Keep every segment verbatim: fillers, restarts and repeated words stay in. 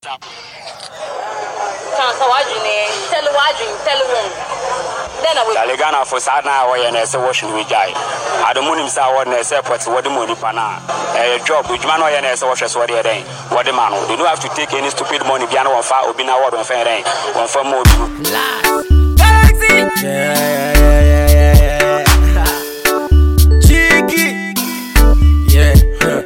Tell what you tell one. Then I will. Taligana for Sana or an essay washing with Jai. I don't want him say what an essay, but what the money pana. A job which man or an essay washes what they're doing. What the man, they don't have to take any stupid money, piano or fire, or be now what on fair rain. One for more. Galaxy! Yeah, yeah, yeah, yeah, yeah, yeah. Cheeky! Yeah.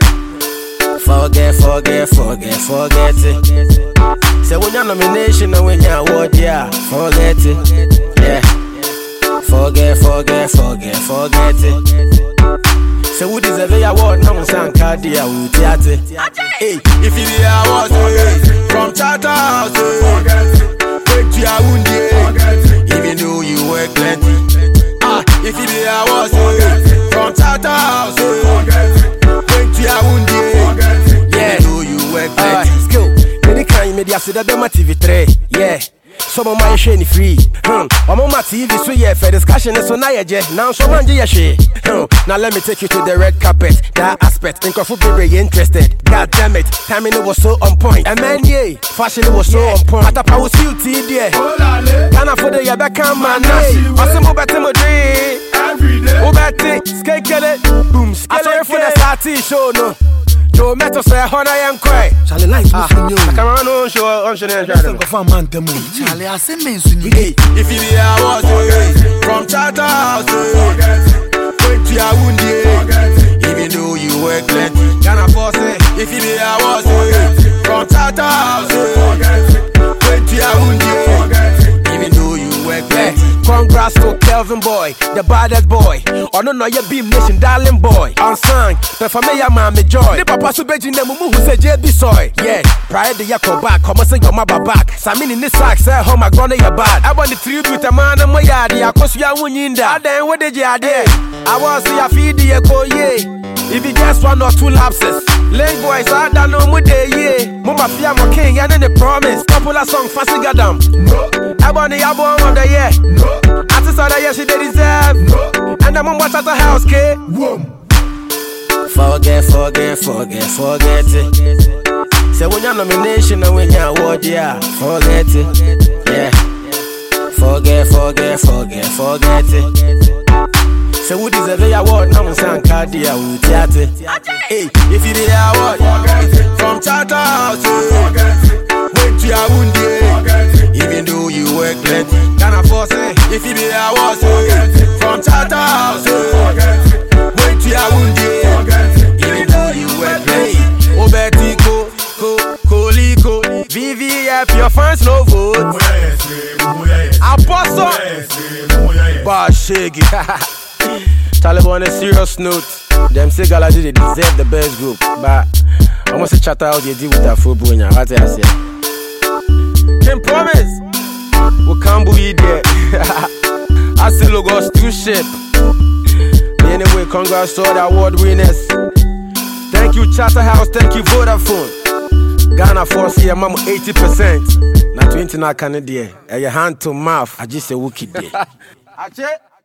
Forget, forget, forget, forget it. Say when your nomination and when your award, yeah, forget it. Yeah. Forget, forget, forget, forget it. Say who deserve the award, no one sang cardia with theatre. Hey, if you the award, from Charter House, take to your wound, even though you work plenty. Ah, if you the award, from Charter House, take to your wound, even though you work plenty. Skill, any kind of media, so that my T V three, yeah. Some of my shiny free. Hmm. I'm on my T V, so yeah, for discussion is on Niger. Now, so man, yeah, she. Hmm. Now, let me take you to the red carpet. That aspect, think of very interested. God damn it, timing it was so on point. And man, yeah, fashion it was so on point. I thought I was still T D. Can I for the Yabaka man? I said, better my day. Every day. Oh, better, skate it. Boom, skate it for the Sati show, no. Joe Metal say, Honor, I am quiet. Charlie, like, I can run on show on Chanel. Charlie, I say, me, if you are was from Charter House, wait to your wound, even though you work plenty. Can I force it? If you are was from Charter House, wait to your wound, even though you work plenty. Congrats to Kelvin boy, the baddest boy. Oh no no, you be mission darling boy. Unsung, but for me, I'm my joy. The papa so begging them who say J B soy. Yeah, prior to your back, come say your mother back. Samini in this sack, say home I gonna your bad. I want the tribute a man and my yard, I cause you are winning that. Then what did you there? I was see a feed the echo, yeah. If you just one or two lapses, Lane boys, I don't know what they yeah. Mama Fia my king, and then the promise. Popular song, Fancy Gadam. No, I want the album of the year. No. Artists of the year she they deserve. No. And I'm on watch at the house, kid. Forget, forget, forget, forget it. Say when your nomination and when your award, yeah, forget it. Yeah. Forget, forget, forget, forget it. Say who deserve the award, no one sang cardia with theatre. Hey, if you the award, from Charter House, wait to your wound, even though you work plenty. Can I force it? If you the award, from Charter House, wait to your wound, even though you work plenty. Obetico, Ko, Koliko, V V F, your fans no vote. Apostle, Bashegi. Taliban on a serious note. Them say Galaxy they deserve the best group, but I must say Charter House they deal with that football. What I say? Can promise we can't be there. I see logos two shape. Anyway, congrats to all the award winners. Thank you Charter House, thank you Vodafone. Ghana force here, mama eighty percent. Now twenty na Canada. A hand to mouth. I just say wookie day.